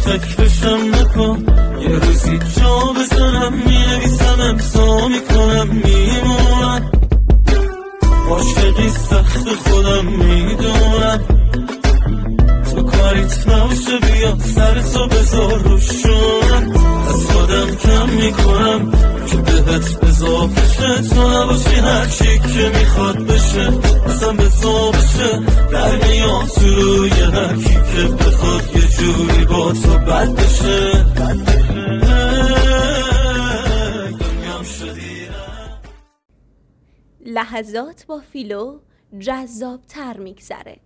فکرشم نکن، یه روزی جا بزنم مینویسم امضا میکنم میمونم، عاشقی سخت خودم میدونم، تو کاریت نباشه بیا سرتو بذار روشونم، از خودم کم میکنم که بهت اضافه شه، تو نباشی هرچی که میخواد بشه اصلا بزا بشه، در میاد تو روی هرکی که بخواد یه جوری با تو بد بشه. دنیام شدی لحظات با فیلو جذاب تر میگذره.